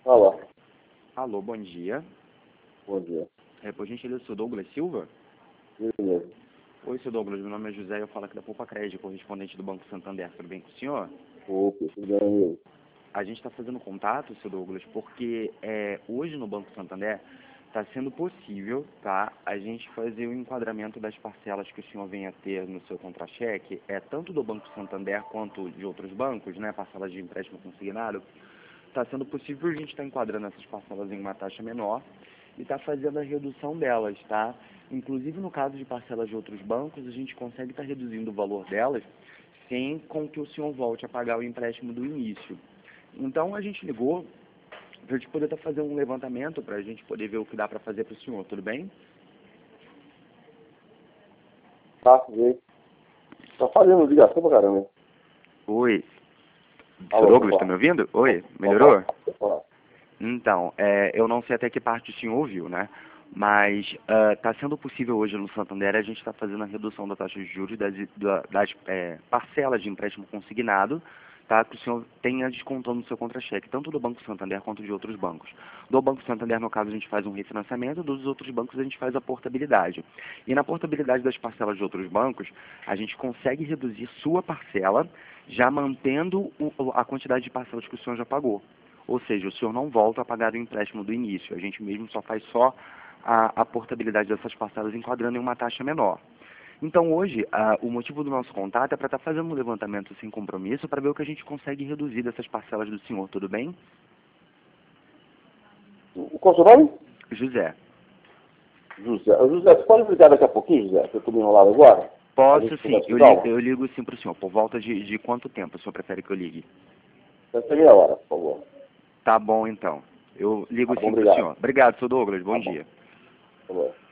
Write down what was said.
Alô. Alô, bom dia. Bom dia. Por gentileza, sou Douglas Silva? Eu mesmo. Oi, seu Douglas, meu nome é José e eu falo aqui da Poupa Crédito, correspondente do Banco Santander. Tudo bem com o senhor? Opa, tudo bem, amigo? A gente está fazendo contato, seu Douglas, porque hoje no Banco Santander está sendo possível, tá, a gente fazer o enquadramento das parcelas que o senhor venha a ter no seu contra-cheque, tanto do Banco Santander quanto de outros bancos, né, parcelas de empréstimo consignado. Está sendo possível a gente estar enquadrando essas parcelas em uma taxa menor e está fazendo a redução delas, tá? Inclusive no caso de parcelas de outros bancos, a gente consegue estar reduzindo o valor delas sem com que o senhor volte a pagar o empréstimo do início. Então a gente ligou para a gente poder estar fazendo um levantamento para a gente poder ver o que dá para fazer para o senhor, tudo bem? Tá, veio. Tá fazendo ligação pra caramba. Oi. Alô, Seu Douglas, está me ouvindo? Oi, melhorou? Pode falar. Então, eu não sei até que parte o senhor ouviu, né? Mas está sendo possível hoje no Santander a gente está fazendo a redução da taxa de juros das parcelas de empréstimo consignado, tá? Que o senhor tenha descontando no seu contra-cheque, tanto do Banco Santander quanto de outros bancos. Do Banco Santander, no caso, a gente faz um refinanciamento, dos outros bancos a gente faz a portabilidade. E na portabilidade das parcelas de outros bancos, a gente consegue reduzir sua parcela, já mantendo a quantidade de parcelas que o senhor já pagou. Ou seja, o senhor não volta a pagar o empréstimo do início. A gente mesmo só faz a portabilidade dessas parcelas enquadrando em uma taxa menor. Então hoje, o motivo do nosso contato é para estar fazendo um levantamento sem compromisso para ver o que a gente consegue reduzir dessas parcelas do senhor, tudo bem? Qual é o seu nome? José. José. José, você pode ligar daqui a pouquinho, José? Eu tô me enrolado agora? Posso sim, eu ligo sim para o senhor. Por volta de quanto tempo o senhor prefere que eu ligue? Deve ser meia hora, por favor. Tá bom então. Eu ligo Tá bom, sim para o obrigado. senhor. Obrigado, seu Douglas. Bom Tá bom. dia. Tá bom.